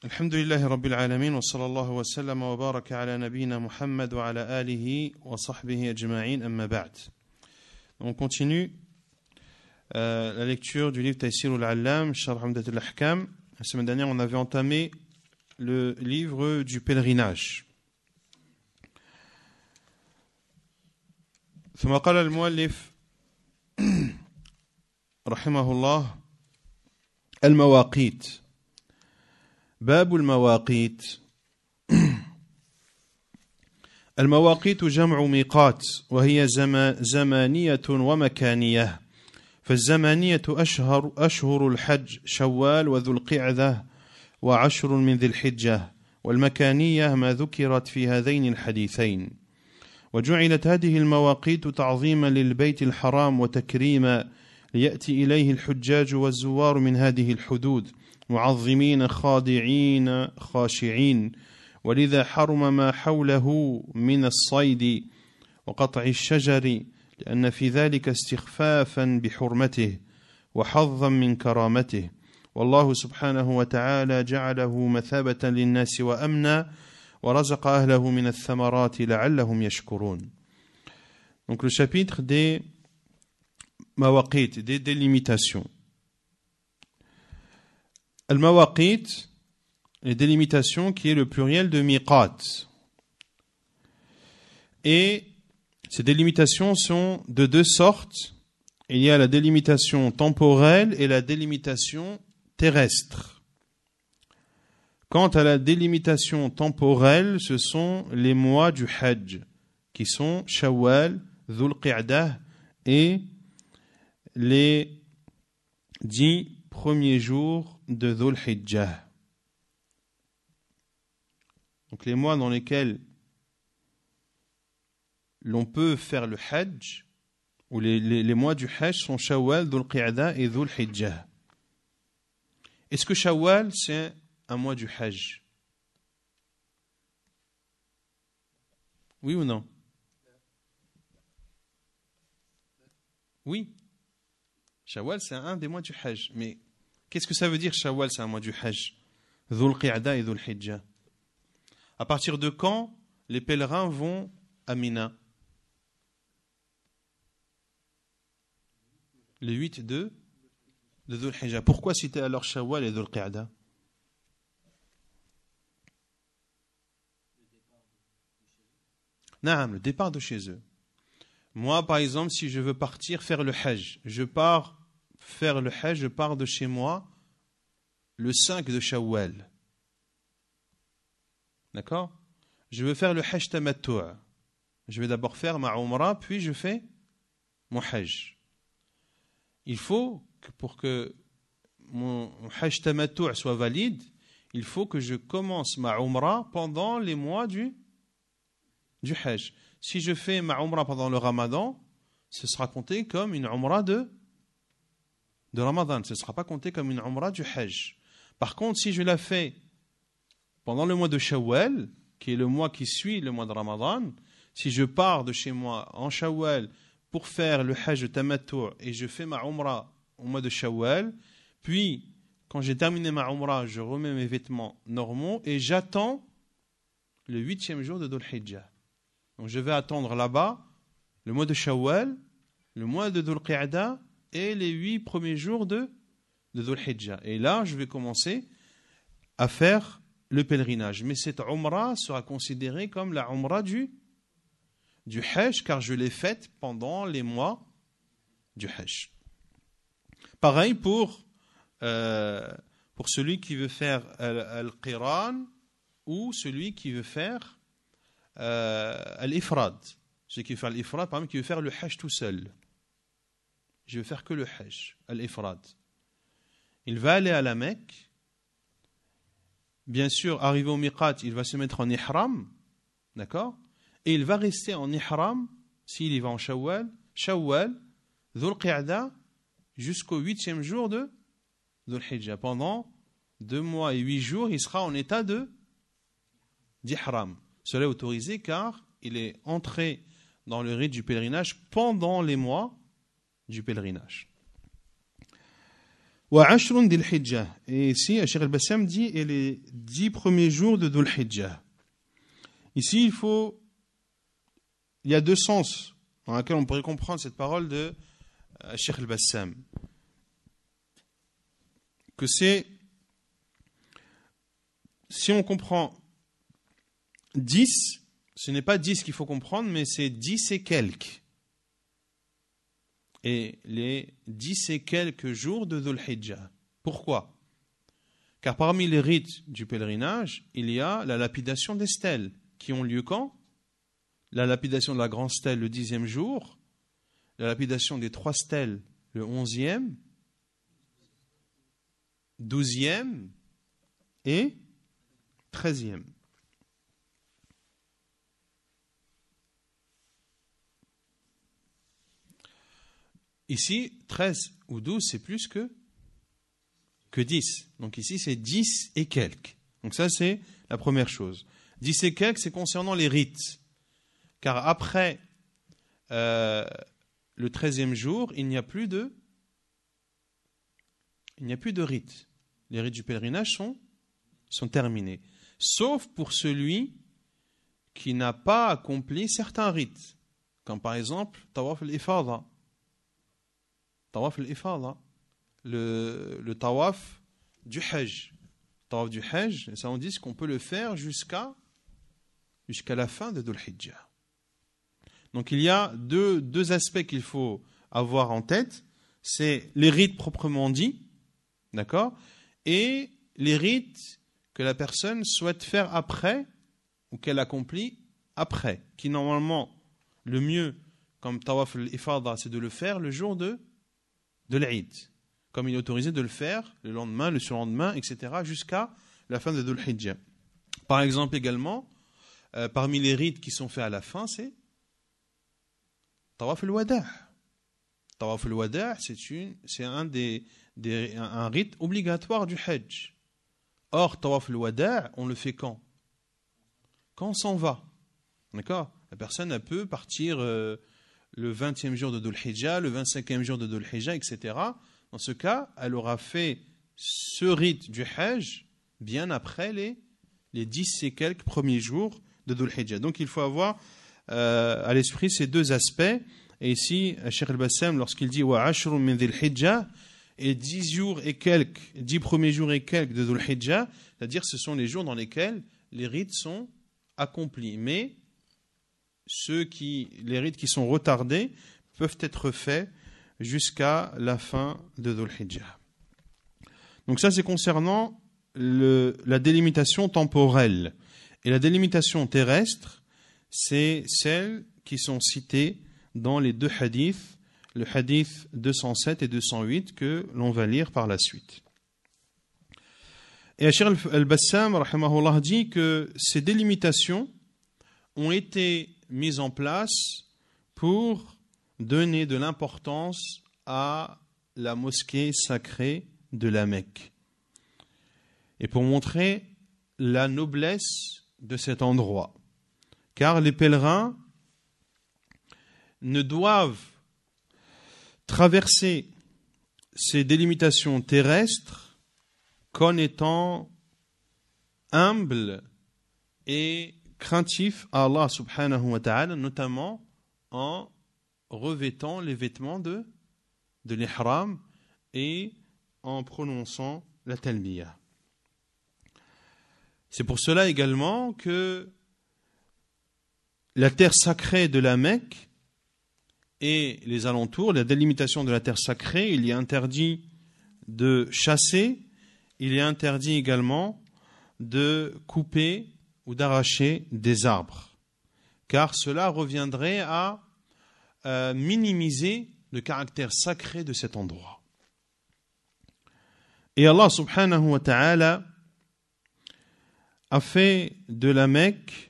الحمد لله رب العالمين وصلى الله وسلم وبارك على نبينا محمد وعلى آله وصحبه أجمعين أما بعد. On continue la lecture du livre Taysir al-Allam, Sharh Umdat al-Ahkam. La semaine dernière, on avait entamé le livre du pèlerinage. ثم قال المؤلف رحمه الله المواقيت باب المواقيت. المواقيت جمع ميقات وهي زمانية ومكانية. فالزمانية أشهر الحج شوال وذو القعدة وعشر من ذي الحجة، والمكانية ما ذكرت في هذين الحديثين. وجعلت هذه المواقيت تعظيما للبيت الحرام وتكريما ليأتي إليه الحجاج والزوار من هذه الحدود معظمين خاضعين خاشعين، ولذا حرم ما حوله من الصيد وقطع الشجر، لأن في ذلك استخفافا بحرمته وحظا من كرامته، والله سبحانه وتعالى جعله مثابة للناس وأمنا ورزق أهله من الثمرات لعلهم يشكرون. Donc le chapitre des mawaqit, des délimitations. Al-mawaqit, les délimitations, qui est le pluriel de miqat. Et ces délimitations sont de deux sortes. Il y a la délimitation temporelle et la délimitation terrestre. Quant à la délimitation temporelle, ce sont les mois du Hajj, qui sont Shawwal, Dhul Qi'dah et les 10 premiers jours de Dhul Hijjah. Donc les mois dans lesquels l'on peut faire le Hajj, ou les mois du Hajj sont Shawwal, Dhul Qi'dah et Dhul Hijjah. Est-ce que Shawwal c'est un mois du Hajj? Oui ou non? Oui. Shawwal c'est un des mois du Hajj. Mais qu'est-ce que ça veut dire Shawwal c'est un mois du Hajj? Dhul Qi'dah et Dhul Hijjah. À partir de quand les pèlerins vont à Mina? Le 8 de Dhul Hijjah. Pourquoi citer alors Shawwal et Dhul Qi'dah? Non, le départ de chez eux. Moi, par exemple, si je veux partir faire le Hajj, je pars de chez moi le 5 de Shawwal. D'accord? Je veux faire le Hajj Tamattu'. Je vais d'abord faire ma Umrah, puis je fais mon Hajj. Il faut que pour que mon Hajj Tamattu' soit valide, il faut que je commence ma Umrah pendant les mois du Hajj. Si je fais ma Umrah pendant le Ramadan, ce sera compté comme une Umrah de Ramadan. Ce ne sera pas compté comme une Umrah du Hajj. Par contre, si je la fais pendant le mois de Shawwal, qui est le mois qui suit le mois de Ramadan, si je pars de chez moi en Shawwal pour faire le Hajj Tamattu' et je fais ma Umrah au mois de Shawwal, puis quand j'ai terminé ma Umrah, je remets mes vêtements normaux et j'attends le 8e jour de Dhul Hijjah. Donc je vais attendre là-bas le mois de Shawwal, le mois de Dhul Qi'dah et les 8 premiers jours de Dhul Hijjah. Et là, je vais commencer à faire le pèlerinage. Mais cette Umrah sera considérée comme la Umrah du Hajj, car je l'ai faite pendant les mois du Hajj. Pareil pour celui qui veut faire Al-Qiran ou celui qui veut faire Al-Ifrad. Celui qui veut faire Al-Ifrad, par exemple, qui veut faire le Hajj tout seul. Je veux faire que le Hajj, Al-Ifrad. Il va aller à la Mecque. Bien sûr, arrivé au Miqat, il va se mettre en Ihram. D'accord? Et il va rester en Ihram, s'il y va en Shawwal, Dhul Qi'dah, jusqu'au 8e jour de Dhul Hijjah. Pendant 2 mois et 8 jours, il sera en état d'Ihram. Cela est autorisé car il est entré dans le rite du pèlerinage pendant les mois du pèlerinage. Wa ashrun dhil hijjah. Et ici, Cheikh al-Bassam dit, et les 10 premiers jours de Dhul Hijjah. Ici, il y a 2 sens dans lesquels on pourrait comprendre cette parole de Cheikh al-Bassam. Que c'est, si on comprend 10, ce n'est pas 10 qu'il faut comprendre, mais c'est 10 et quelques. Et les 10 et quelques jours de Dhul Hijjah. Pourquoi ? Car parmi les rites du pèlerinage, il y a la lapidation des stèles, qui ont lieu quand ? La lapidation de la grande stèle le 10e jour, la lapidation des 3 stèles le 11e, 12e et 13e. Ici, 13 ou 12, c'est plus que 10. Donc ici, c'est 10 et quelques. Donc ça, c'est la première chose. 10 et quelques, c'est concernant les rites. Car après le 13e jour, il n'y a plus de rites. Les rites du pèlerinage sont terminés. Sauf pour celui qui n'a pas accompli certains rites. Comme par exemple, Tawaf al-Ifada. Tawaf al-Ifada, le tawaf du Hajj. Tawaf du Hajj, ça on dit qu'on peut le faire jusqu'à la fin de Dhul Hijjah. Donc il y a deux aspects qu'il faut avoir en tête, c'est les rites proprement dits, d'accord, et les rites que la personne souhaite faire après ou qu'elle accomplit après, qui normalement le mieux, comme Tawaf al-Ifada, c'est de le faire le jour de l'Eid, comme il est autorisé de le faire le lendemain, le surlendemain, etc., jusqu'à la fin de Dhul Hijjah. Par exemple également, parmi les rites qui sont faits à la fin, c'est Tawaf al-Wada'. Tawaf al-Wada', c'est un rite obligatoire du Hajj. Or, Tawaf al-Wada', on le fait quand on s'en va. D'accord ? La personne, elle peut partir le 20e jour de Dhul Hijjah, le 25e jour de Dhul Hijjah, etc. Dans ce cas, elle aura fait ce rite du Hajj bien après les 10 et quelques premiers jours de Dhul Hijjah. Donc il faut avoir à l'esprit ces 2 aspects. Et ici, Cheikh al-Bassam, lorsqu'il dit « Wa ashrun min dhil hijjah » et 10 premiers jours et quelques de Dhul Hijjah, c'est-à-dire ce sont les jours dans lesquels les rites sont accomplis. Mais les rites qui sont retardés peuvent être faits jusqu'à la fin de Dhul Hijjah. Donc ça, c'est concernant la délimitation temporelle. Et la délimitation terrestre, c'est celles qui sont citées dans les 2 hadiths, le hadith 207 et 208 que l'on va lire par la suite. Et Cheikh al-Bassam, rahimahullah, dit que ces délimitations ont été mises en place pour donner de l'importance à la mosquée sacrée de la Mecque et pour montrer la noblesse de cet endroit. Car les pèlerins ne doivent traverser ces délimitations terrestres qu'en étant humbles et craintifs à Allah subhanahu wa ta'ala, notamment en revêtant les vêtements de l'ihram et en prononçant la talbiyah. C'est pour cela également que la terre sacrée de la Mecque et les alentours, la délimitation de la terre sacrée, il est interdit de chasser, il est interdit également de couper ou d'arracher des arbres, car cela reviendrait à minimiser le caractère sacré de cet endroit. Et Allah subhanahu wa ta'ala a fait de la Mecque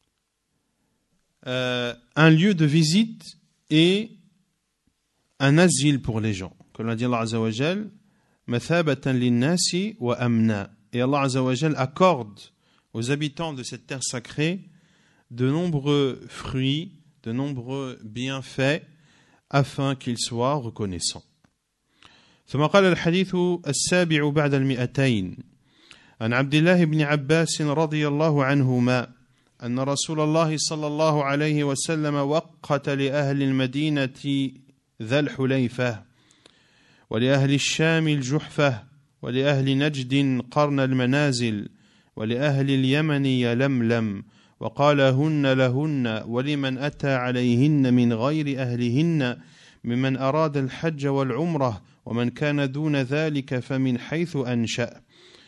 un lieu de visite et un asile pour les gens. Comme l'a dit Allah Azza wa Jal, mathabatan linnasi wa amna. Et Allah Azza wa Jal accorde aux habitants de cette terre sacrée de nombreux fruits, de nombreux bienfaits, afin qu'ils soient reconnaissants. ثم قال الحديث السابع بعد 200 عن عبد الله بن عباس رضي الله عنهما أن رسول الله صلى الله عليه وسلم وقت لأهل المدينة ذا الحليفة ولأهل الشام الجحفة ولأهل نجد قرن المنازل ولأهل اليمن يلملم وقال هن لهن ولمن أتى عليهن من غير أهلهن ممن أراد الحج والعمرة ومن كان دون ذلك فمن حيث أنشأ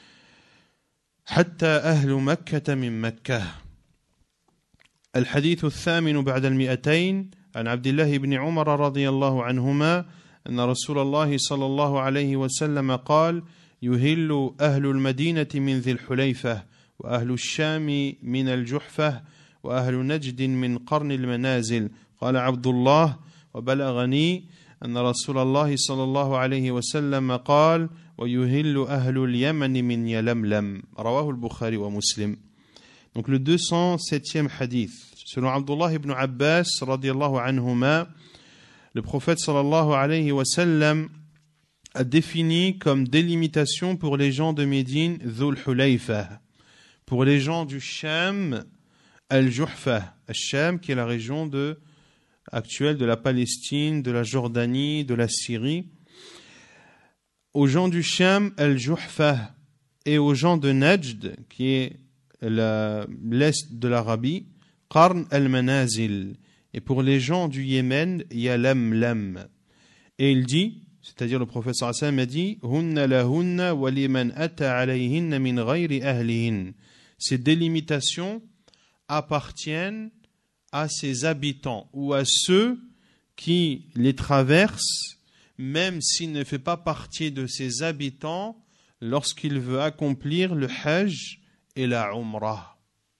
حتى أهل مكة من مكة. الحديث الثامن بعد 200 عن عبد الله بن عمر رضي الله عنهما أن رسول الله صلى الله عليه وسلم قال يهل أهل المدينة من ذي الحليفة وأهل الشام من الجحفة وأهل نجد من قرن المنازل. قال عبد الله وبلغني أن رسول الله صلى الله عليه وسلم قال ويهل أهل اليمن من يلملم. رواه البخاري ومسلم. Donc le 207e hadith. Selon Abdullah ibn Abbas radiyallahu anhuma, le prophète sallallahu alayhi wa sallam a défini comme délimitation pour les gens de Médine Dhul Hulayfa, pour les gens du Sham Al-Juhfa, Al-Sham qui est la région actuelle de la Palestine, de la Jordanie, de la Syrie, aux gens du Sham Al-Juhfa et aux gens de Najd qui est l'est de l'Arabie, Qarn al-Manazil, et pour les gens du Yémen, Yalamlam. Et il dit, c'est-à-dire le prophète sallallahu alayhi wa sallam a dit Hunna lahunna wa liman ata alayhinna min ghayri ahlihin. Ces délimitations appartiennent à ses habitants ou à ceux qui les traversent, même s'il ne fait pas partie de ses habitants lorsqu'il veut accomplir le Hajj et la Umrah.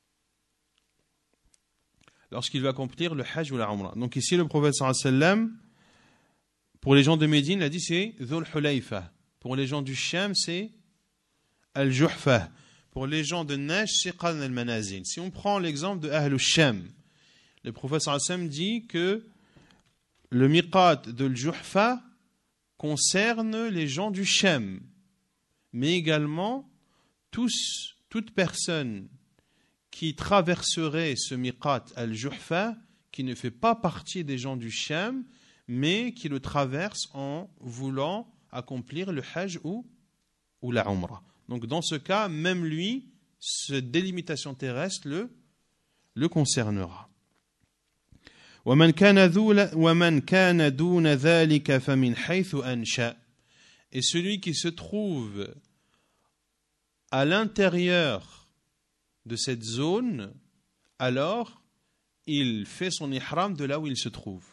Lorsqu'il veut accomplir le Hajj ou la Umrah. Donc ici, le prophète sallallahu alayhi wa sallam, pour les gens de Médine, il a dit c'est Dhul Hulayfa. Pour les gens du Sham, c'est Al-Juhfa. Pour les gens de Najd, c'est Qarn al-Manazil. Si on prend l'exemple de Ahl al-Sham, le prophète sallallahu alayhi wa sallam dit que le miqat de Al-Juhfa concerne les gens du Sham, mais également toute personne qui traverserait ce miqat al-Juhfa, qui ne fait pas partie des gens du Sham, mais qui le traverse en voulant accomplir le Hajj ou la Umrah. Donc dans ce cas, même lui, cette délimitation terrestre le concernera. وَمَنْ كَانَ دُونَ ذَلِكَ فَمِنْ حَيْثُ أَنْشَأَ. Et celui qui se trouve à l'intérieur de cette zone, alors il fait son ihram de là où il se trouve.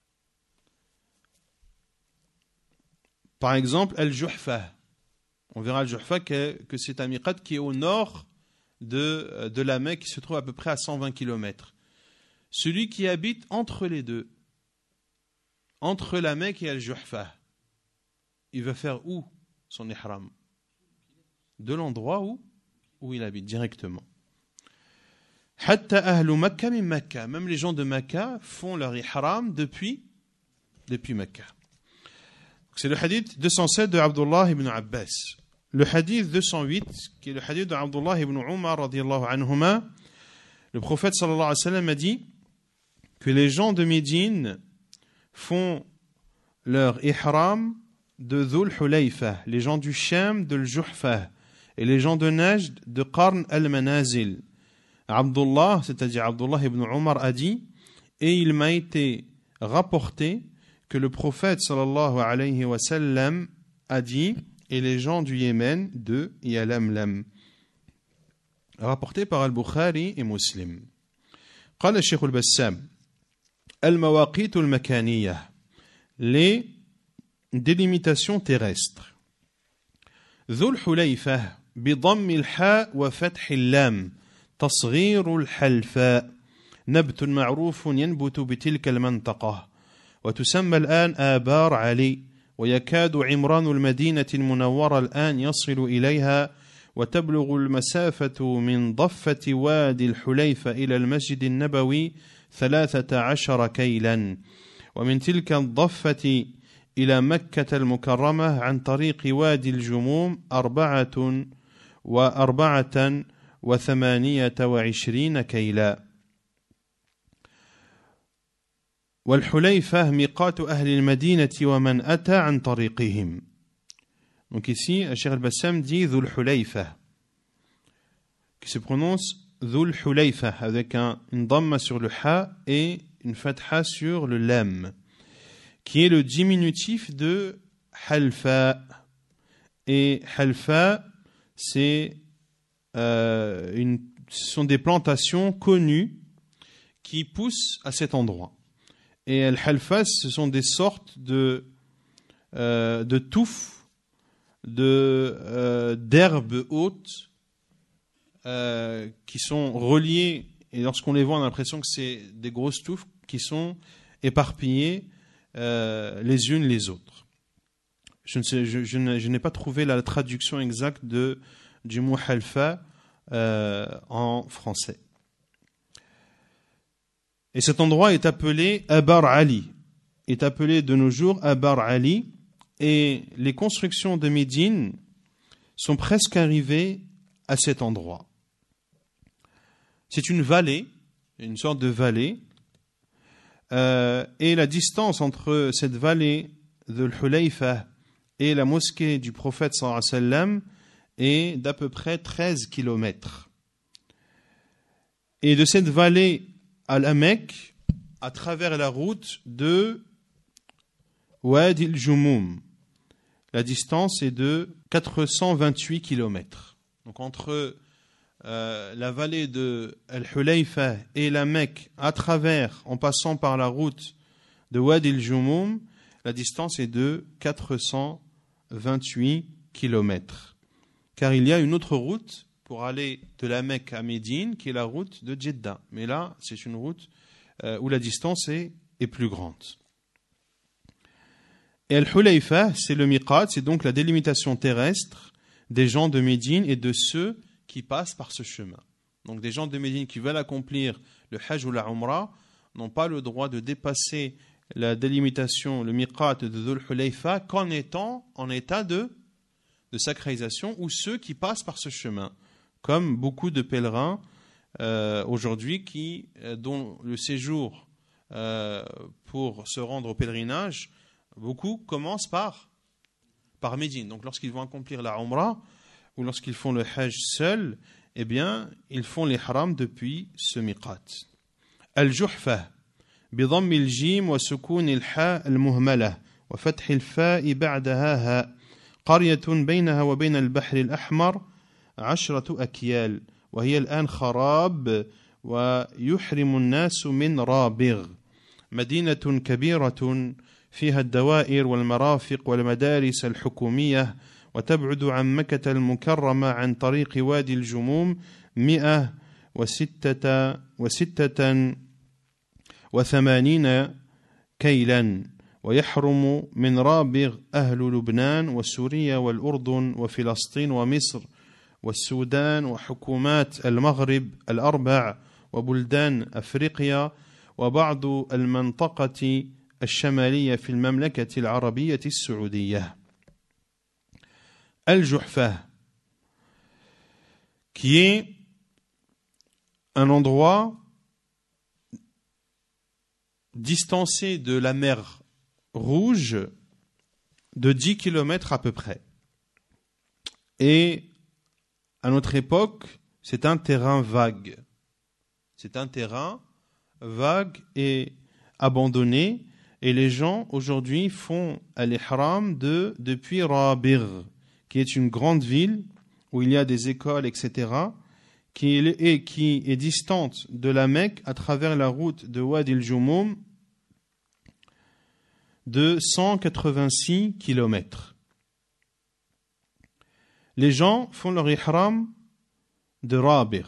Par exemple, Al-Juhfa. On verra Al-Juhfa que c'est un miqat qui est au nord de la Mecque, qui se trouve à peu près à 120 km. Celui qui habite entre les deux, entre la Mecque et Al-Juhfa, il va faire où son ihram? De l'endroit où il habite directement. Hatta ahlu Makkah min Makkah. Même les gens de Makkah font leur ihram depuis Makkah. C'est le hadith 207 de Abdullah ibn Abbas. Le hadith 208, qui est le hadith de Abdullah ibn Umar radiyallahu anhuma, le prophète sallallahu alayhi wa sallam a dit que les gens de Médine font leur ihram de Dhul Hulayfa, les gens du Sham de Al-Juhfa, et les gens de Najd de Qarn al-Manazil. Abdullah, c'est-à-dire Abdullah ibn Umar, a dit, et il m'a été rapporté que le prophète sallallahu alayhi wa sallam a dit, et les gens du Yémen de Yalamlam. Rapporté par Al-Bukhari et Muslim. قال الشيخ البسام المواقيت المكانية, les délimitations terrestres. ذو الحليفة بضم الحاء وفتح اللام تصغير الحلفاء نبت معروف ينبت بتلك المنطقة وتسمى الآن آبار علي ويكاد عمران المدينة المنورة الآن يصل إليها وتبلغ المسافة من ضفة وادي الحليفة إلى المسجد النبوي 13 كيلا ومن تلك الضفة إلى مكة المكرمة عن طريق وادي الجموم 24 كيلا. والحليفة ميقات أهل المدينة ومن أتى عن طريقهم. Donc ici, Cheikh al-Bassam dit Dhul Hulayfa, qui se prononce Dhul Hulayfa, avec une dhamma sur le ha et une fatha sur le lam, qui est le diminutif de Halfa. Et Halfa, ce sont des plantations connues qui poussent à cet endroit. Et Al-Halfa, ce sont des sortes de touffes, d'herbes hautes qui sont reliées, et lorsqu'on les voit, on a l'impression que c'est des grosses touffes qui sont éparpillées les unes les autres. Je n'ai pas trouvé la traduction exacte du mot halfa en français. Et cet endroit est appelé Abar Ali, est appelé de nos jours Abar Ali, et les constructions de Médine sont presque arrivées à cet endroit. C'est une vallée, une sorte de vallée, et la distance entre cette vallée de l'Hulayfa et la mosquée du prophète sallallahu alayhi wa sallam est d'à peu près 13 kilomètres. Et de cette vallée à la Mecque, à travers la route de Wadi al-Jumum, la distance est de 428 kilomètres. Donc entre la vallée de Al-Hulayfa et la Mecque, à travers, en passant par la route de Wadi al-Jumum, la distance est de 428 kilomètres. Car il y a une autre route pour aller de la Mecque à Médine, qui est la route de Jeddah. Mais là, c'est une route où la distance est plus grande. Et Al-Hulayfa, c'est le miqat, c'est donc la délimitation terrestre des gens de Médine et de ceux qui passent par ce chemin. Donc des gens de Médine qui veulent accomplir le Hajj ou la Umrah n'ont pas le droit de dépasser la délimitation, le miqat de Dhul Hulayfa qu'en étant en état de sacralisation, ou ceux qui passent par ce chemin, comme beaucoup de pèlerins aujourd'hui dont le séjour pour se rendre au pèlerinage, beaucoup commencent par Médine. Donc lorsqu'ils vont accomplir la Umrah ou lorsqu'ils font le Hajj seul, eh bien, ils font l'ihram depuis ce miqat. Al-Juhfa بضم الجيم وسكون الحاء المهملة وفتح الفاء بعدها هاء قرية بينها وبين البحر الأحمر 10 أكيال وهي الآن خراب ويحرم الناس من رابغ مدينة كبيرة فيها الدوائر والمرافق والمدارس الحكومية وتبعد عن مكة المكرمة عن طريق وادي الجموم 186 كيلا ويحرم من رابغ أهل لبنان وسوريا والأردن وفلسطين ومصر والسودان وحكومات المغرب الأربع وبلدان أفريقيا وبعض المنطقة الشمالية في المملكة العربية السعودية. Al-Juhfa, qui est un endroit distancé de la mer Rouge de 10 km à peu près. Et à notre époque, c'est un terrain vague. C'est un terrain vague et abandonné. Et les gens aujourd'hui font l'ihram depuis Rabigh, qui est une grande ville où il y a des écoles, etc., qui est distante de la Mecque à travers la route de Wadi al-Jumum de 186 km. Les gens font leur ihram de Rabigh,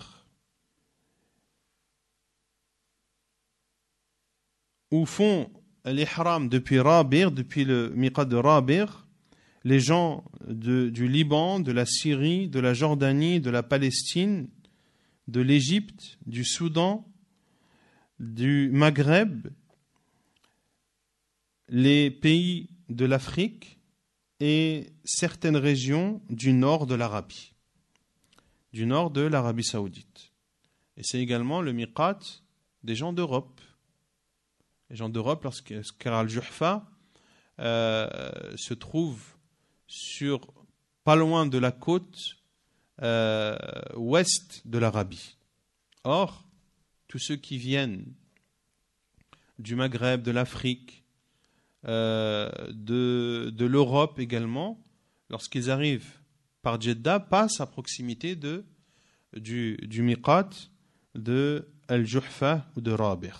ou font l'ihram depuis Rabigh, depuis le miqat de Rabigh, les gens du Liban, de la Syrie, de la Jordanie, de la Palestine, de l'Égypte, du Soudan, du Maghreb, les pays de l'Afrique et certaines régions du nord de l'Arabie, du nord de l'Arabie saoudite. Et c'est également le miqat des gens d'Europe. Les gens d'Europe, car Al-Juhfa se trouve pas loin de la côte ouest de l'Arabie. Or, tous ceux qui viennent du Maghreb, de l'Afrique, de l'Europe également, lorsqu'ils arrivent par Jeddah, passent à proximité du miqat de Al-Juhfa ou de Rabigh.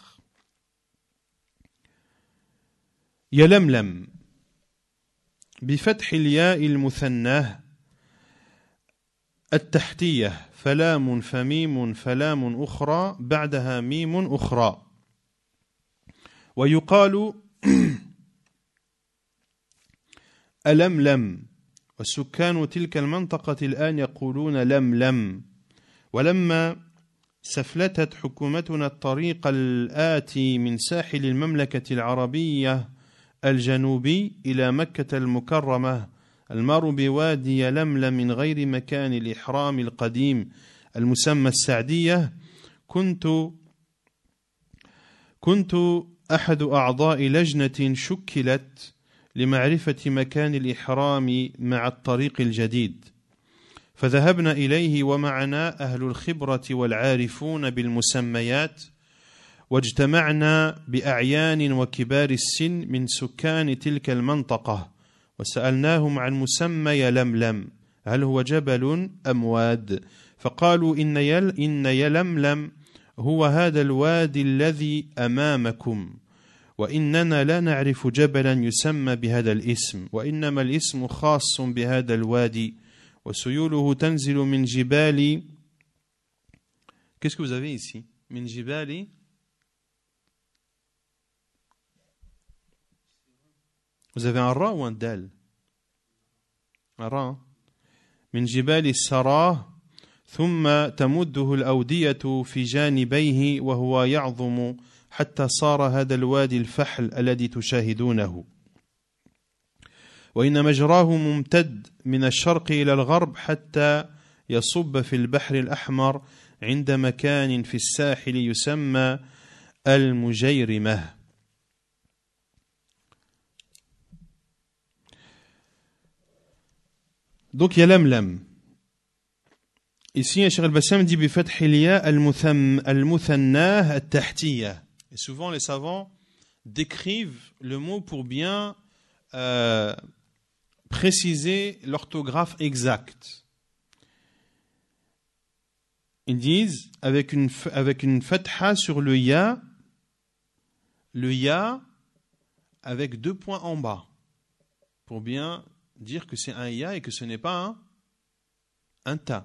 يلملم بفتح الياء المثناه التحتية فلام فميم فلام أخرى بعدها ميم أخرى ويقال ألملم والسكان تلك المنطقة الآن يقولون لملم ولما سفلتت حكومتنا الطريق الآتي من ساحل المملكة العربية الجنوبي إلى مكة المكرمة المار بوادي يلملم من غير مكان الإحرام القديم المسمى السعدية كنت أحد أعضاء لجنة شكلت لمعرفة مكان الإحرام مع الطريق الجديد فذهبنا إليه ومعنا أهل الخبرة والعارفون بالمسميات واجتمعنا بأعيان وكبار السن من سكان تلك المنطقة وسألناهم عن مسمى يلملم هل هو جبل أم واد فقالوا إن يلملم هو هذا الوادي الذي أمامكم وإننا لا نعرف جبلا يسمى بهذا الاسم وإنما الاسم خاص بهذا الوادي وسيوله تنزل من جبال. Qu'est-ce que vous avez ici? من جبال. Vous avez un ra ou un dal? Un ra. من جبال السراه ثم تمده الأودية في جانبيه وهو يعظم حتى صار هذا الوادي الفحل الذي تشاهدونه وإن مجراه ممتد من الشرق إلى الغرب حتى يصب في البحر الأحمر عند مكان في الساحل يسمى المجيرمة. Donc Yalamlam. Ici, Cheikh Al-Bassam dit بفتح الياء المثناه التحتية. Et souvent les savants décrivent le mot pour bien préciser l'orthographe exacte. Ils disent avec une fatha sur le ya avec 2 points en bas pour bien dire que c'est un ya et que ce n'est pas un ta.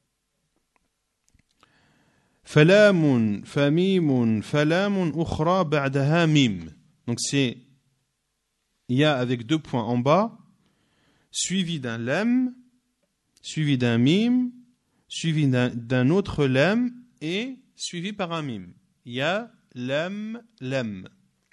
فلام فميم فلام أخرى بعدها ميم. Donc c'est ya avec 2 points en bas suivi d'un lam suivi d'un mim suivi d'un autre lam et suivi par un mim. Ya lam lam.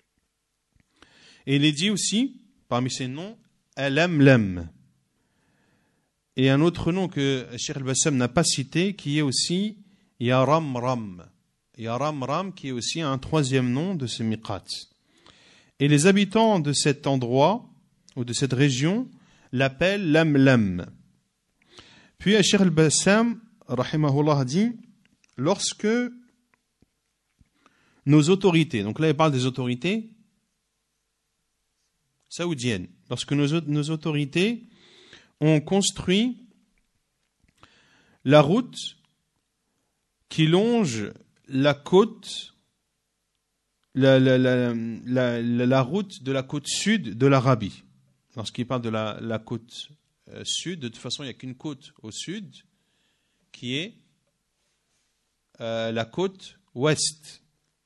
Et il est dit aussi parmi ces noms alam lam. Et un autre nom que Cheikh Al-Bassam n'a pas cité qui est aussi Yaramram. Yaramram qui est aussi un 3e nom de ce miqat. Et les habitants de cet endroit ou de cette région l'appellent Lamlam. Puis Cheikh Al-Bassam rahimahullah dit lorsque nos autorités, donc là il parle des autorités saoudiennes, lorsque nos autorités ont construit la route qui longe la côte, la route de la côte sud de l'Arabie. Lorsqu'il parle de la côte sud, de toute façon, il n'y a qu'une côte au sud, qui est la côte ouest.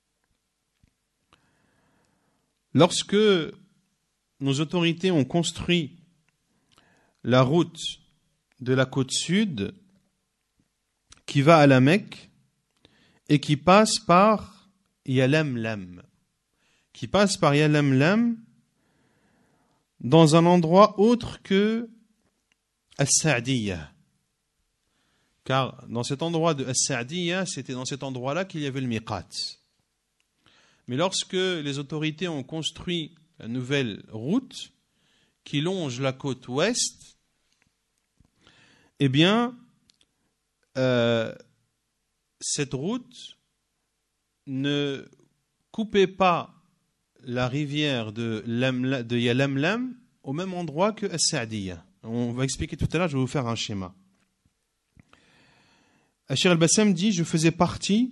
Lorsque nos autorités ont construit la route de la côte sud qui va à la Mecque, et qui passe par Yalamlam. dans un endroit autre que As-Sa'diyya. Car dans cet endroit de As-Sa'diyya, c'était dans cet endroit-là qu'il y avait le miqat. Mais lorsque les autorités ont construit la nouvelle route qui longe la côte ouest, eh bien, cette route ne coupait pas la rivière de Yalamlam au même endroit que As-Sa'diyya. On va expliquer tout à l'heure, je vais vous faire un schéma. Cheikh Al-Bassam dit, je faisais partie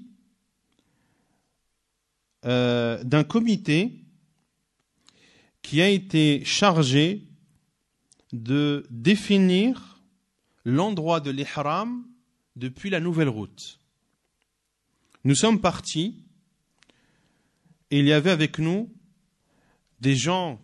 d'un comité qui a été chargé de définir l'endroit de l'ihram depuis la nouvelle route. Nous sommes partis et il y avait avec nous des gens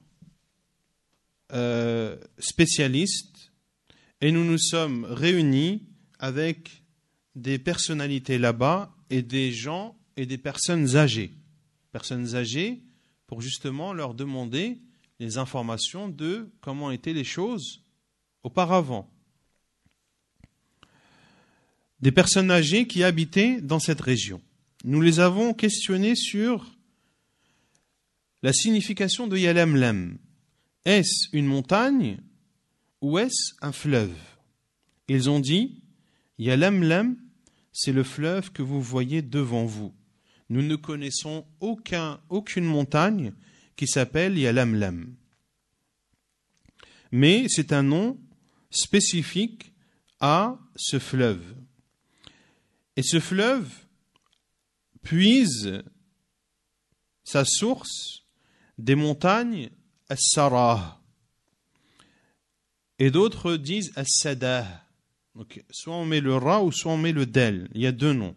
spécialistes et nous nous sommes réunis avec des personnalités là-bas et des gens et des personnes âgées pour justement leur demander les informations de comment étaient les choses auparavant. Des personnes âgées qui habitaient dans cette région. Nous les avons questionnés sur la signification de Yalamlam. Est-ce une montagne ou est-ce un fleuve? Ils ont dit, Yalamlam, c'est le fleuve que vous voyez devant vous. Nous ne connaissons aucune montagne qui s'appelle Yalamlam. Mais c'est un nom spécifique à ce fleuve. Et ce fleuve puise sa source des montagnes As-Sarah. Et d'autres disent As-Sadah. Donc, soit on met le Ra ou soit on met le Del. Il y a deux noms.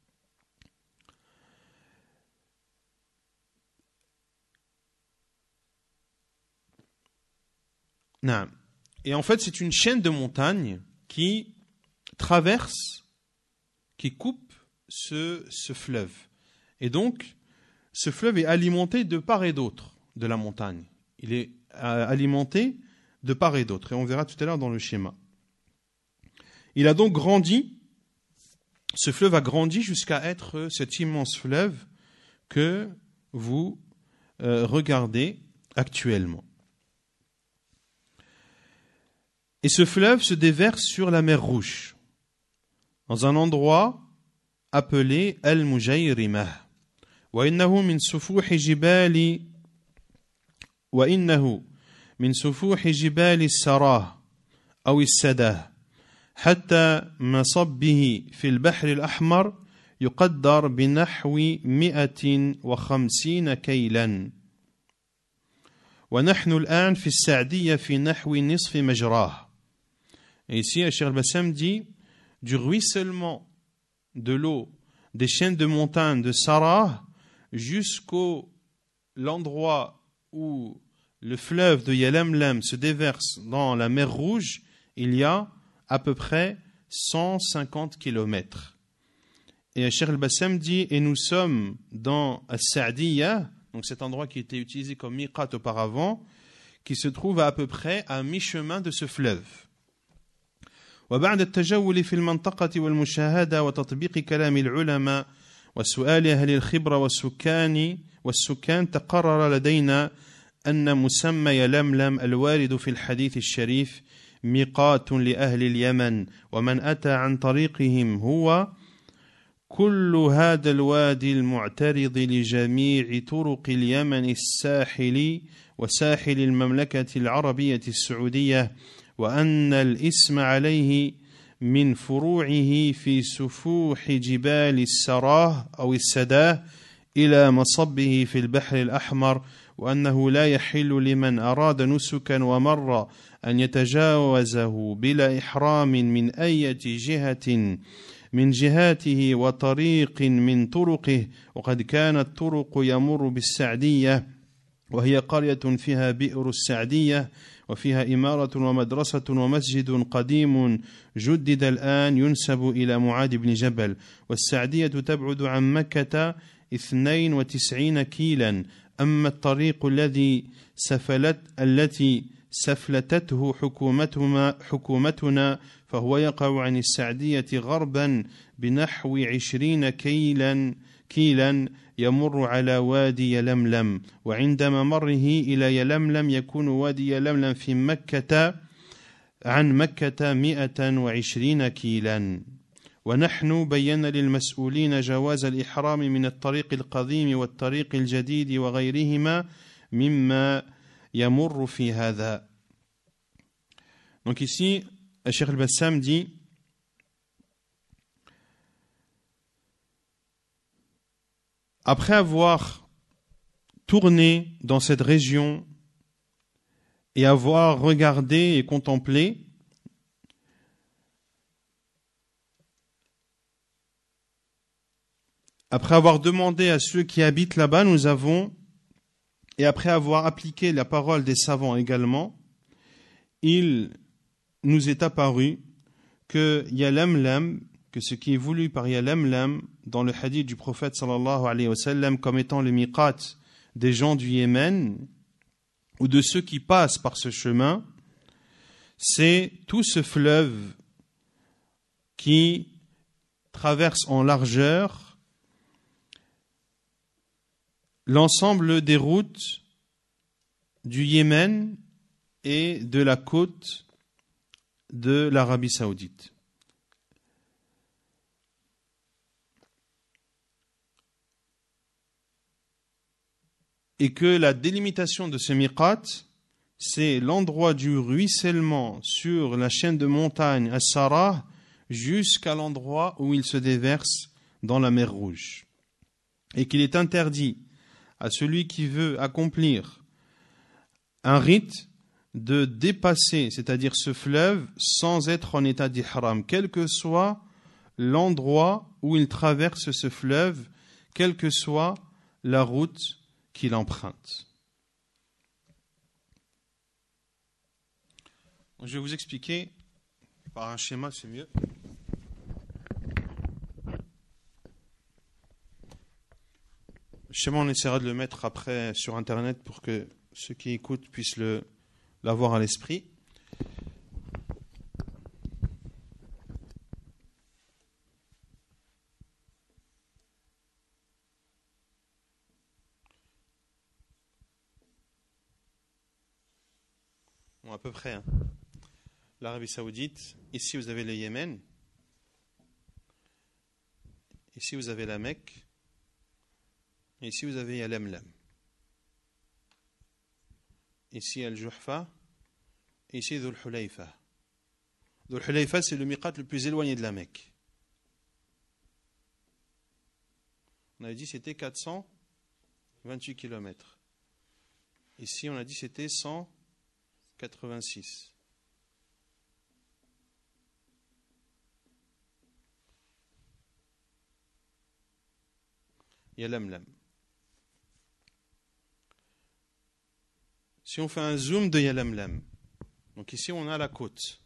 Non. Et en fait, c'est une chaîne de montagnes qui traverse, qui coupe ce fleuve. Et donc, ce fleuve est alimenté de part et d'autre de la montagne. Il est alimenté de part et d'autre. Et on verra tout à l'heure dans le schéma. Il a donc grandi, ce fleuve a grandi jusqu'à être cet immense fleuve que vous regardez actuellement. Et ce fleuve se déverse sur la mer Rouge, dans un endroit appelé Al-Mujayrimah. وإنه من سفوح جبال السراه أو السداه حتى مصبه في البحر الأحمر يقدر بنحو 150 كيلا ونحن الآن في السعدية في نحو نصف مجراه. Et ici, Cheikh Al-Bassam dit, du ruissellement de l'eau des chaînes de montagnes de Sarah jusqu'au l'endroit où le fleuve de Yalamlam se déverse dans la mer Rouge, il y a à peu près 150 kilomètres. Et Cheikh Al-Bassam dit, et nous sommes dans As-Sa'diyya, donc cet endroit qui était utilisé comme miqat auparavant, qui se trouve à peu près à mi-chemin de ce fleuve. وبعد التجول في المنطقة والمشاهدة وتطبيق كلام العلماء وسؤال أهل الخبرة والسكان تقرر لدينا أن مسمى يلملم الوارد في الحديث الشريف ميقات لأهل اليمن ومن أتى عن طريقهم هو كل هذا الوادي المعترض لجميع طرق اليمن الساحلي وساحل المملكة العربية السعودية وأن الاسم عليه من فروعه في سفوح جبال السراه أو السداه إلى مصبه في البحر الأحمر وأنه لا يحل لمن أراد نسكا ومر أن يتجاوزه بلا إحرام من أي جهة من جهاته وطريق من طرقه وقد كانت طرق يمر بالسعدية وهي قرية فيها بئر السعدية وفيها إمارة ومدرسة ومسجد قديم جدد الآن ينسب إلى معاذ بن جبل والسعدية تبعد عن مكة 92 كيلا أما الطريق التي سفلتته حكومتنا فهو يقع عن السعدية غربا بنحو 20 كيلا يمر على وادي يلملم، وعند ممره إلى يلملم يكون وادي يلملم في مكة عن مكة 120 كيلا. ونحن بينا للمسؤولين جواز الإحرام من الطريق القديم والطريق الجديد وغيرهما مما يمر في هذا. Donc ici, Cheikh Al-Bassam dit après avoir tourné dans cette région et avoir regardé et contemplé, après avoir demandé à ceux qui habitent là-bas, nous avons, et après avoir appliqué la parole des savants également, il nous est apparu que Yalamlam, que ce qui est voulu par Yalamlam dans le hadith du prophète sallallahu alayhi wa sallam comme étant le miqat des gens du Yémen ou de ceux qui passent par ce chemin, c'est tout ce fleuve qui traverse en largeur l'ensemble des routes du Yémen et de la côte de l'Arabie Saoudite. Et que la délimitation de ce miqat, c'est l'endroit du ruissellement sur la chaîne de montagne As-Sarah jusqu'à l'endroit où il se déverse dans la mer Rouge. Et qu'il est interdit à celui qui veut accomplir un rite de dépasser, c'est-à-dire ce fleuve, sans être en état d'ihram, quel que soit l'endroit où il traverse ce fleuve, quelle que soit la route qu'il emprunte. Je vais vous expliquer par un schéma, c'est mieux. Le schéma, on essaiera de le mettre après sur Internet pour que ceux qui écoutent puissent l'avoir à l'esprit. Bon, à peu près. Hein. L'Arabie Saoudite, ici vous avez le Yémen, ici vous avez la Mecque, et ici vous avez Yalamlam. Ici Al-Juhfa, et ici Dhul Hulayfa. Dhul Hulayfa, c'est le miqat le plus éloigné de la Mecque. On avait dit que c'était 428 km. Ici, on a dit que c'était 186. Yalamlam. Si on fait un zoom de Yalamlam, donc ici on a la côte.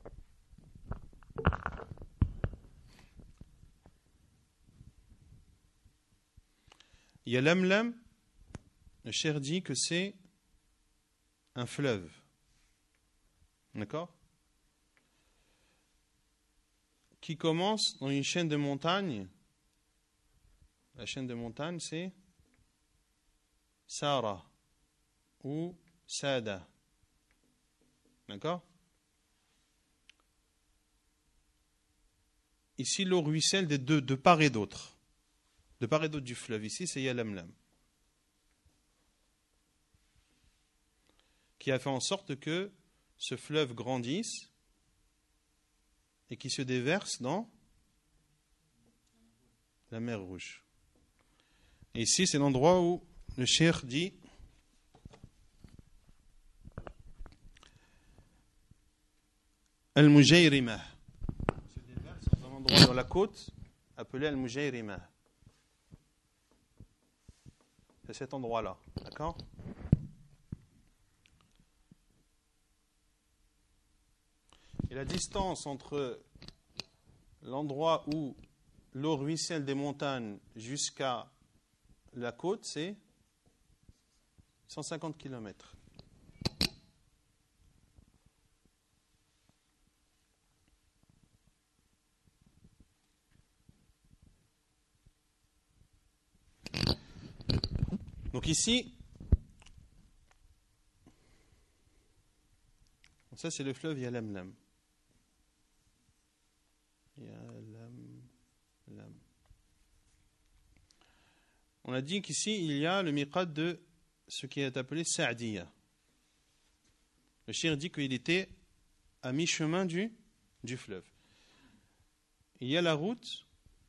Yalamlam, le cheikh dit que c'est un fleuve. D'accord ? Qui commence dans une chaîne de montagnes. La chaîne de montagnes, c'est Sara ou Sada. D'accord ? Ici, l'eau ruisselle de part et d'autre. De part et d'autre du fleuve. Ici, c'est Yalamlam. Qui a fait en sorte que ce fleuve grandisse et qui se déverse dans la mer Rouge. Et ici, c'est l'endroit où le cheikh dit Al-Mujayrimah. Il se déverse dans un endroit dans la côte appelé Al-Mujayrimah. C'est cet endroit-là. D'accord ? Et la distance entre l'endroit où l'eau ruisselle des montagnes jusqu'à la côte, c'est 150 km. Donc ici, ça c'est le fleuve Yalamlam. Yalamlam. On a dit qu'ici il y a le miqat de ce qui est appelé Sa'diya. Le cheikh dit qu'il était à mi-chemin du fleuve. Il y a la route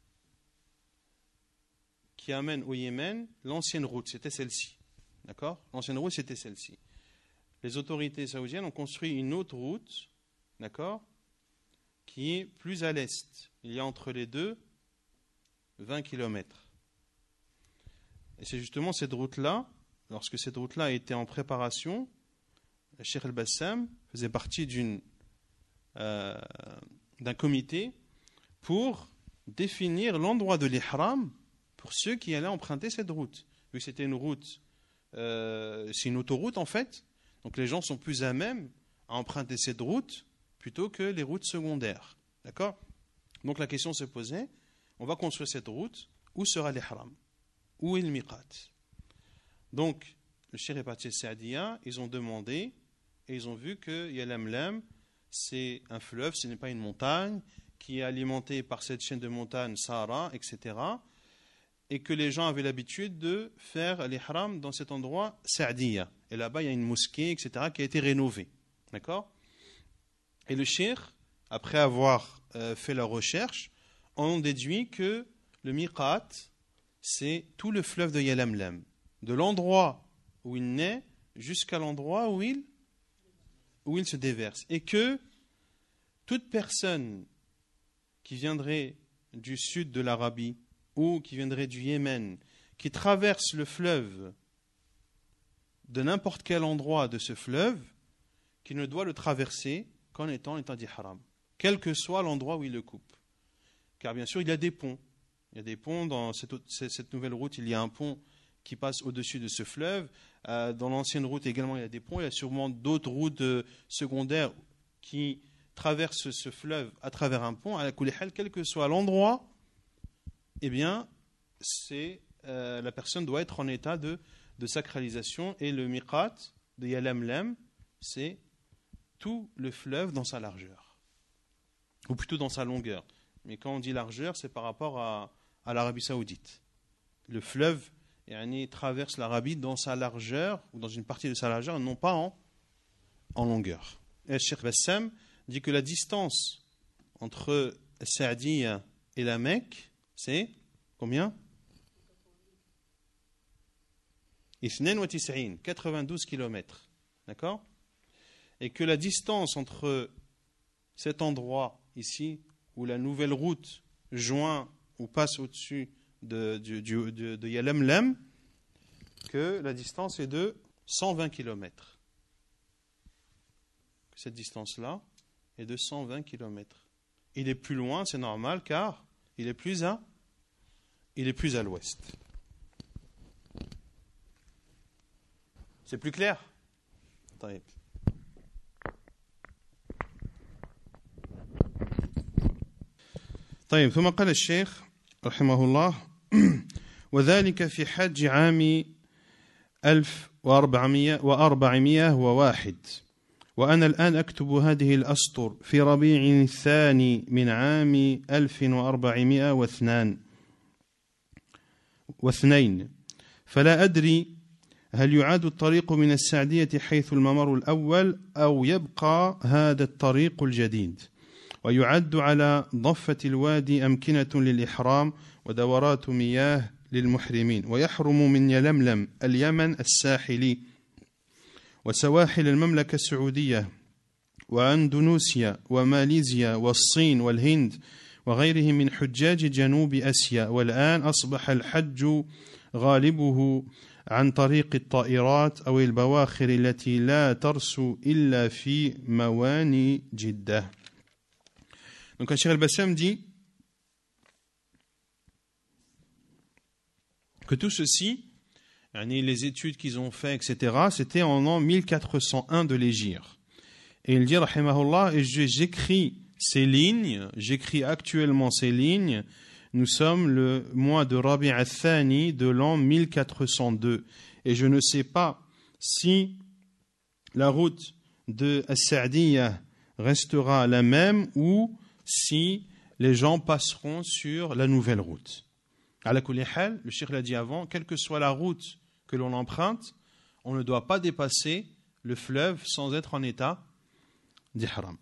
qui amène au Yémen, l'ancienne route, c'était celle-ci. D'accord ? L'ancienne route, c'était celle-ci. Les autorités saoudiennes ont construit une autre route, d'accord, qui est plus à l'est. Il y a entre les deux 20 km. Et c'est justement cette route-là, lorsque cette route-là était en préparation, le Cheikh Al-Bassam faisait partie d'un comité pour définir l'endroit de l'ihram pour ceux qui allaient emprunter cette route. Vu que c'était une route, c'est une autoroute en fait, donc les gens sont plus à même à emprunter cette route plutôt que les routes secondaires. D'accord ? Donc la question se posait, on va construire cette route, où sera l'ihram ? Où est le miqat ? Donc, le Cheikh est parti de Saadiya, ils ont demandé, et ils ont vu que Yalamlam, c'est un fleuve, ce n'est pas une montagne, qui est alimentée par cette chaîne de montagnes, Sahara, etc., et que les gens avaient l'habitude de faire l'ihram dans cet endroit Saadiya. Et là-bas, il y a une mosquée, etc., qui a été rénovée. D'accord ? Et le cheikh, après avoir fait la recherche, ont déduit que le miqat, c'est tout le fleuve de Yalamlam, de l'endroit où il naît jusqu'à l'endroit où il se déverse. Et que toute personne qui viendrait du sud de l'Arabie ou qui viendrait du Yémen, qui traverse le fleuve de n'importe quel endroit de ce fleuve, qui ne doit le traverser qu'en étant en état d'ihram, quel que soit l'endroit où il le coupe. Car bien sûr, il y a des ponts. Il y a des ponts dans cette nouvelle route, il y a un pont qui passe au-dessus de ce fleuve. Dans l'ancienne route également, il y a des ponts. Il y a sûrement d'autres routes secondaires qui traversent ce fleuve à travers un pont. À la Kulihal, quel que soit l'endroit, eh bien, la personne doit être en état de sacralisation. Et le miqat de Yalamlam, c'est tout le fleuve dans sa largeur. Ou plutôt dans sa longueur. Mais quand on dit largeur, c'est par rapport à l'Arabie Saoudite. Le fleuve traverse l'Arabie dans sa largeur, ou dans une partie de sa largeur, non pas en longueur. Et Cheikh Bassam dit que la distance entre Saadiya et la Mecque, c'est combien ? 92 km. D'accord ? Et que la distance entre cet endroit ici, où la nouvelle route joint ou passe au-dessus de Yalamlam, que la distance est de 120 km. Cette distance-là est de 120 km. Il est plus loin, c'est normal, car il est plus à l'ouest. C'est plus clair ? طيب. طيب ثم قال الشيخ رحمه الله وذلك في حج عام 1401 وأنا الآن أكتب هذه الأسطر في ربيع الثاني من عام 1402 فلا أدري هل يعاد الطريق من السعدية حيث الممر الأول أو يبقى هذا الطريق الجديد ويعد على ضفة الوادي أمكنة للإحرام ودورات مياه للمحرمين ويحرم من يلملم اليمن الساحلي وسواحل المملكة السعودية وأندونيسيا وماليزيا والصين والهند وغيرهم من حجاج جنوب آسيا والآن أصبح الحج غالبه عن طريق الطائرات أو البواخر التي لا ترسو إلا في مواني جدة. Donc Cheikh Al-Bassam dit que tout ceci les études qu'ils ont fait, etc., c'était en l'an 1401 de l'Hégire. Et il dit, rahimahullah, et j'écris actuellement ces lignes, nous sommes le mois de Rabi' al-Thani de l'an 1402. Et je ne sais pas si la route de As-Sa'diyya restera la même ou si les gens passeront sur la nouvelle route. Ala kulli hal, le cheikh l'a dit avant, quelle que soit la route que l'on emprunte, on ne doit pas dépasser le fleuve sans être en état d'ihram.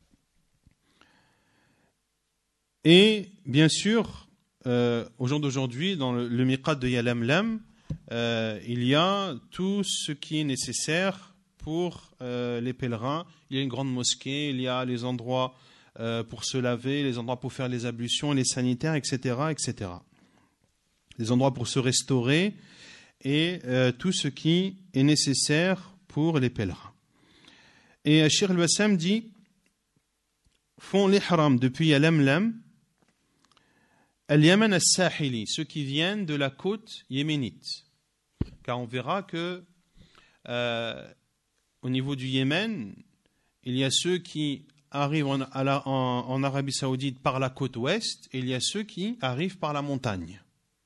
Et bien sûr, au jour d'aujourd'hui, dans le miqat de Yalamlam, il y a tout ce qui est nécessaire pour les pèlerins. Il y a une grande mosquée, il y a les endroits pour se laver, les endroits pour faire les ablutions, les sanitaires, etc., etc. Les endroits pour se restaurer et tout ce qui est nécessaire pour les pèlerins. Et Cheikh al-Bassam dit, font l'ihram depuis Yalamlam, al-Yaman al-Sahili, ceux qui viennent de la côte yéménite. Car on verra que au niveau du Yémen, il y a ceux qui arrivent en Arabie Saoudite par la côte ouest et il y a ceux qui arrivent par la montagne. D'accord ?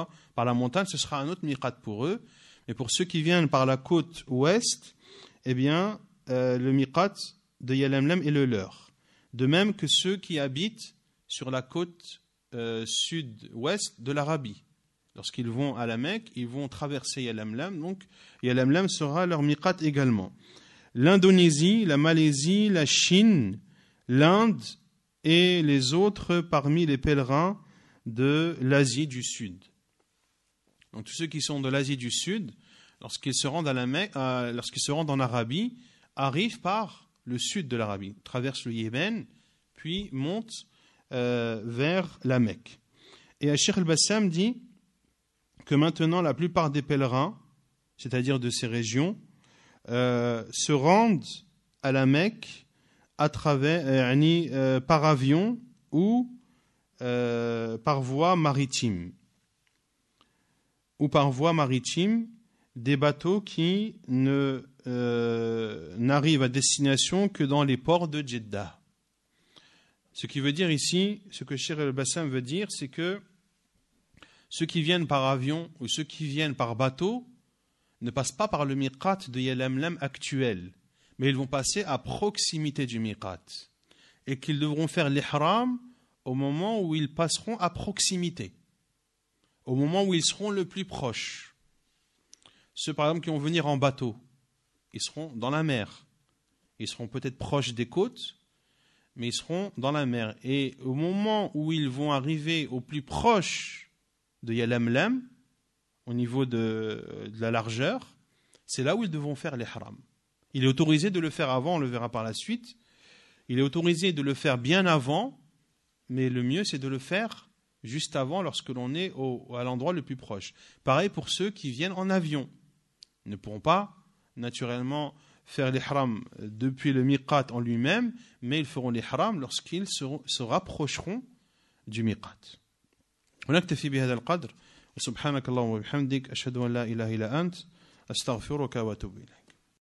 Par la montagne, ce sera un autre miqat pour eux. Mais pour ceux qui viennent par la côte ouest, eh bien, le miqat de Yalamlam est le leur. De même que ceux qui habitent sur la côte sud-ouest de l'Arabie. Lorsqu'ils vont à la Mecque, ils vont traverser Yalamlam. Donc, Yalamlam sera leur miqat également. L'Indonésie, la Malaisie, la Chine, l'Inde et les autres parmi les pèlerins de l'Asie du Sud. Donc tous ceux qui sont de l'Asie du Sud, lorsqu'ils se rendent à la Mecque, lorsqu'ils se rendent en Arabie, arrivent par le sud de l'Arabie, traversent le Yémen, puis montent vers la Mecque. Et Cheikh al-Bassam dit que maintenant la plupart des pèlerins, c'est-à-dire de ces régions, se rendent à la Mecque à travers, par avion ou par voie maritime. Ou par voie maritime, des bateaux qui n'arrivent à destination que dans les ports de Jeddah. Ce qui veut dire ici, ce que Cheikh al-Bassam veut dire, c'est que ceux qui viennent par avion ou ceux qui viennent par bateau ne passent pas par le miqat de Yalamlam actuel, mais ils vont passer à proximité du miqat et qu'ils devront faire l'ihram au moment où ils passeront à proximité, au moment où ils seront le plus proches. Ceux par exemple qui vont venir en bateau, ils seront dans la mer, ils seront peut-être proches des côtes, mais ils seront dans la mer. Et au moment où ils vont arriver au plus proche de Yalamlam, au niveau de la largeur, c'est là où ils devront faire l'ihram. Il est autorisé de le faire avant, on le verra par la suite. Il est autorisé de le faire bien avant, mais le mieux c'est de le faire juste avant lorsque l'on est à l'endroit le plus proche. Pareil pour ceux qui viennent en avion. Ils ne pourront pas naturellement faire l'ihram depuis le miqat en lui-même, mais ils feront l'ihram lorsqu'ils se rapprocheront du miqat. ونكتفي بهذا القدر وسبحانك اللهم وبحمدك أشهد أن لا إله إلا أنت أستغفرك وأتوب إليك